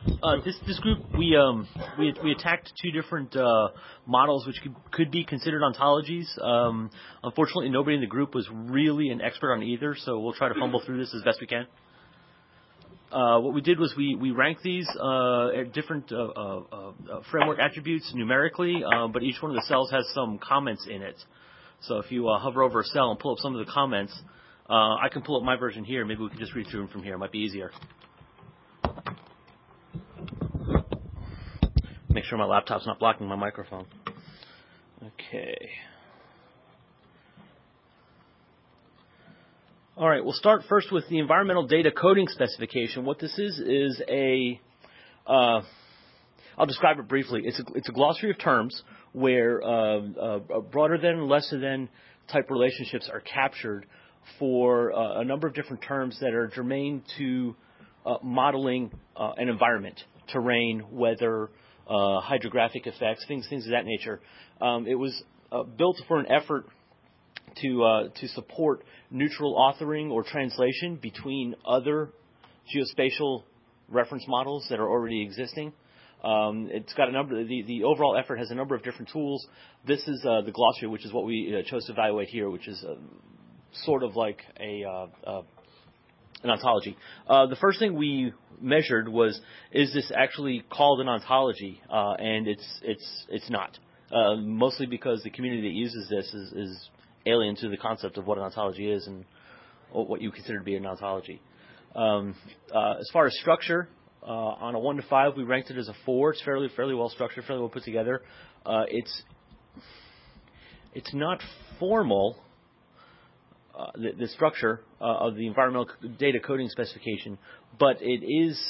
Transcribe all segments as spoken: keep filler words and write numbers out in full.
Uh, this this group we um we we attacked two different uh, models which could, could be considered ontologies. Um, unfortunately, nobody in the group was really an expert on either, so we'll try to fumble through this as best we can. Uh, what we did was we we ranked these uh, at different uh, uh, uh, framework attributes numerically, uh, but each one of the cells has some comments in it. So if you uh, hover over a cell and pull up some of the comments, uh, I can pull up my version here. Maybe we can just read through them from here. It might be easier. Make sure my laptop's not blocking my microphone. Okay. All right, we'll start first with the environmental data coding specification. What this is is a, uh, I'll describe it briefly. It's a, it's a glossary of terms where uh, uh, broader than, lesser than type relationships are captured for uh, a number of different terms that are germane to uh, modeling uh, an environment, terrain, weather, Uh, hydrographic effects, things, things of that nature. Um, it was uh, built for an effort to uh, to support neutral authoring or translation between other geospatial reference models that are already existing. Um, it's got a number. The, the overall effort has a number of different tools. This is uh, the glossary, which is what we uh, chose to evaluate here, which is uh, sort of like a uh, uh, an ontology. Uh, the first thing we measured was, is this actually called an ontology? Uh, and it's it's it's not. Uh, mostly because the community that uses this is, is alien to the concept of what an ontology is and what you consider to be an ontology. Um, uh, as far as structure, uh, on a one to five, we ranked it as a four. It's fairly fairly well structured, fairly well put together. Uh, it's it's not formal. Uh, the, the structure uh, of the environmental data coding specification, but it is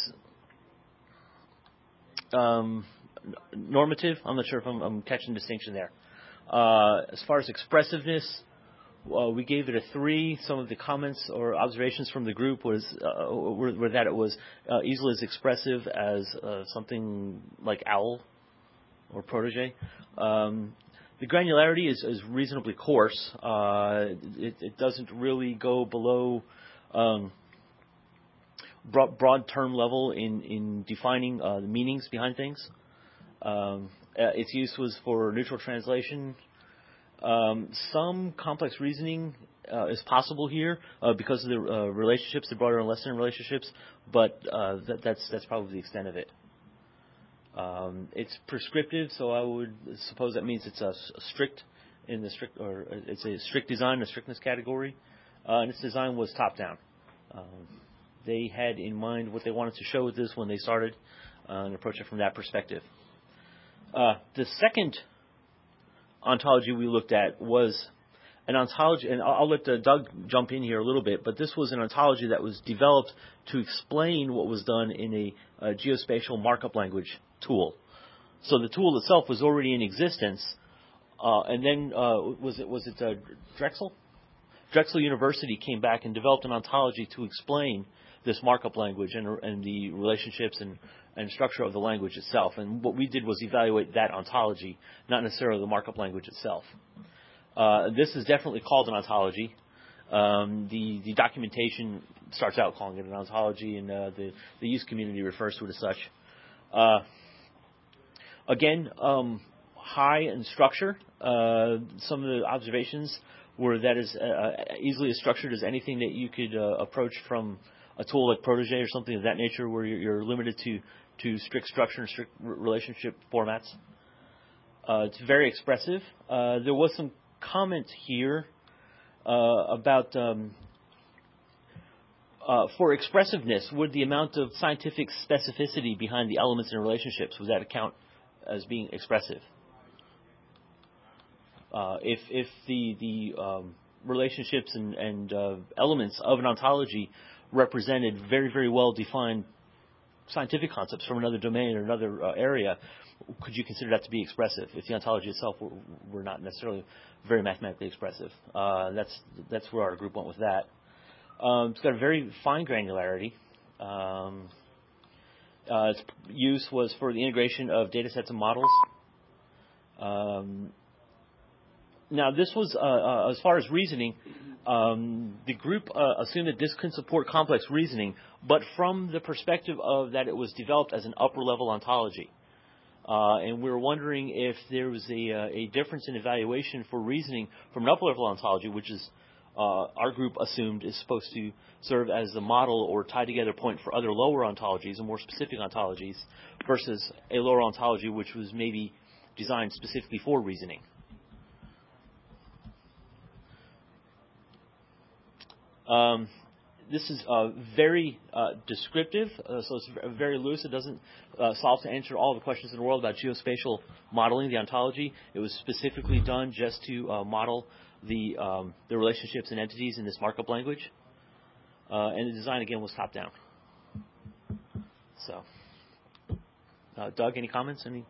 um, normative. I'm not sure if I'm, I'm catching distinction there. Uh, as far as expressiveness, uh, we gave it a three. Some of the comments or observations from the group was uh, were, were that it was uh, easily as expressive as uh, something like OWL or Protege. Um, The granularity is, is reasonably coarse. Uh, it, it doesn't really go below um, broad, broad term level in, in defining uh, the meanings behind things. Um, uh, its use was for neutral translation. Um, some complex reasoning uh, is possible here uh, because of the uh, relationships, the broader and lesser relationships, but uh, that, that's that's probably the extent of it. Um, it's prescriptive, so I would suppose that means it's a, a strict in the strict, or it's a strict design, a strictness category. Uh, and its design was top down. Um, they had in mind what they wanted to show with this when they started, uh, and approach it from that perspective. Uh, the second ontology we looked at was an ontology, and I'll, I'll let uh, Doug jump in here a little bit, but this was an ontology that was developed to explain what was done in a, a geospatial markup language tool. So the tool itself was already in existence, uh, and then uh, was it was it uh, Drexel? Drexel University came back and developed an ontology to explain this markup language and, and the relationships and, and structure of the language itself. And what we did was evaluate that ontology, not necessarily the markup language itself. Uh, this is definitely called an ontology. Um, the, the documentation starts out calling it an ontology, and uh, the, the use community refers to it as such. Uh, again, um, high in structure. Uh, some of the observations were that is uh, easily as structured as anything that you could uh, approach from a tool like Protege or something of that nature, where you're, you're limited to, to strict structure and strict r- relationship formats. Uh, it's very expressive. Uh, there was some comment here uh, about um, uh, for expressiveness, would the amount of scientific specificity behind the elements and relationships, would that account as being expressive? Uh, if if the the um, relationships and, and uh, elements of an ontology represented very very well defined scientific concepts from another domain or another uh, area, could you consider that to be expressive if the ontology itself were, were not necessarily very mathematically expressive? Uh, that's that's where our group went with that. Um, it's got a very fine granularity. Um, uh, its use was for the integration of data sets and models. Um, Now, this was, uh, uh, as far as reasoning, um, the group uh, assumed that this couldn't support complex reasoning, but from the perspective of that it was developed as an upper-level ontology. Uh, and we were wondering if there was a, uh, a difference in evaluation for reasoning from an upper-level ontology, which is uh, our group assumed is supposed to serve as the model or tie-together point for other lower ontologies and more specific ontologies, versus a lower ontology which was maybe designed specifically for reasoning. Um, this is uh, very uh, descriptive, uh, so it's very loose. It doesn't uh, solve to answer all the questions in the world about geospatial modeling, the ontology. It was specifically done just to uh, model the um, the relationships and entities in this markup language. Uh, and the design, again, was top-down. So, uh, Doug, any comments? Any?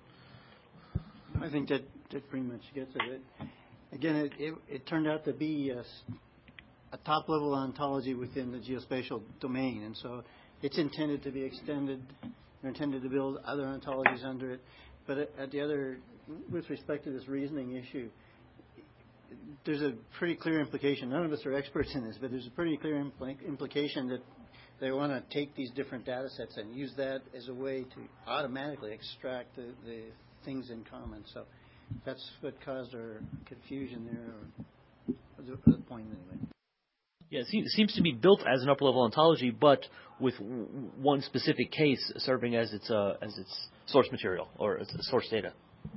I think that, that pretty much gets it. it again, it, it, it turned out to be a a top-level ontology within the geospatial domain, and so it's intended to be extended. They're intended to build other ontologies under it. But at, at the other, with respect to this reasoning issue, there's a pretty clear implication. None of us are experts in this, but there's a pretty clear impl- implication that they want to take these different data sets and use that as a way to automatically extract the, the things in common. So that's what caused our confusion there, or the, the point anyway. Yeah, it seems to be built as an upper-level ontology, but with one specific case serving as its uh, as its source material or its source data.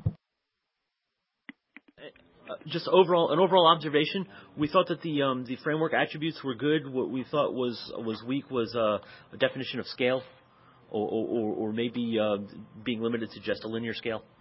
Uh, just overall, an overall observation. We thought that the um, the framework attributes were good. What we thought was was weak was uh, a definition of scale, or or, or maybe uh, being limited to just a linear scale.